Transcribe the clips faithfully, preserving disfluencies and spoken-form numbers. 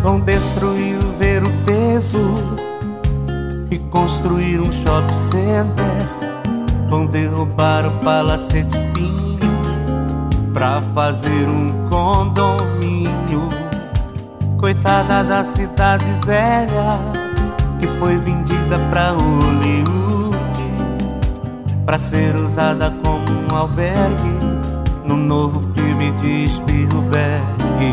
Vão destruir o ver o peso e construir um shopping center. Vão derrubar o Palacete Pinho pra fazer um condomínio. Coitada da cidade velha que foi vendida pra Hollywood, pra ser usada como um albergue no novo filme de Spielberg.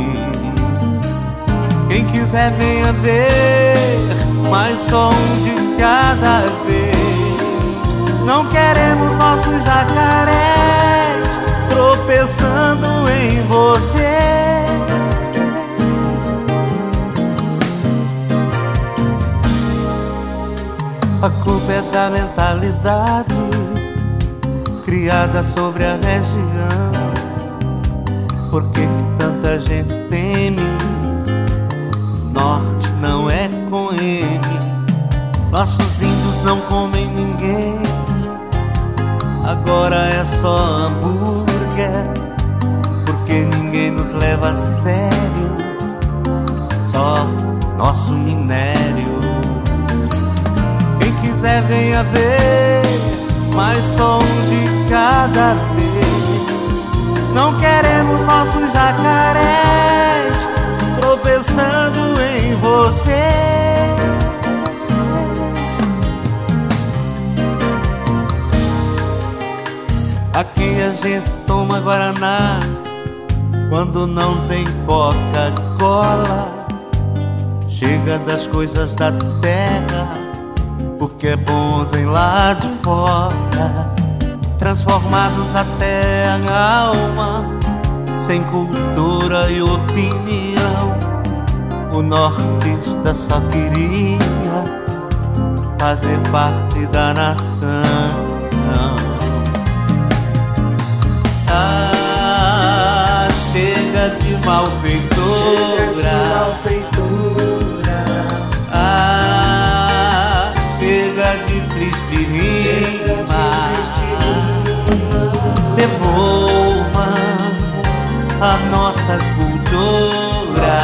Quem quiser venha ver, mas só um de cada vez. Não queremos nossos jacarés tropeçando em você. A culpa é da mentalidade criada sobre a região. Por que tanta gente teme? Norte não é com M. Nossos índios não comem ninguém. Agora é só hambúrguer, porque ninguém nos leva a sério. Só nosso minério. Quem quiser venha ver, mas só um de cada vez. Não queremos nossos jacarés tropeçando em você. Aqui a gente toma Guaraná quando não tem Coca-Cola. Chega das coisas da terra, porque é bom vem lá de fora. Transformados até a alma, sem cultura e opinião. O nortista só queria fazer parte da nação. Ah, chega de malfeitura. Ah, chega de triste rima. Devolvam a nossa cultura.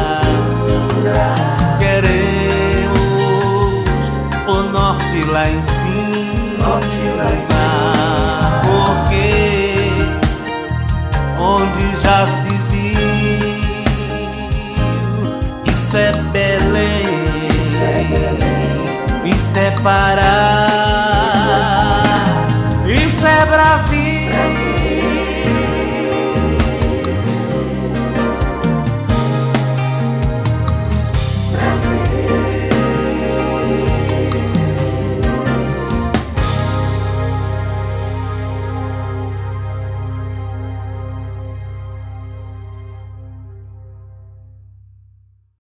Queremos o norte lá em cima, porque onde já se viu, isso é Belém, isso é Pará, isso é Brasil.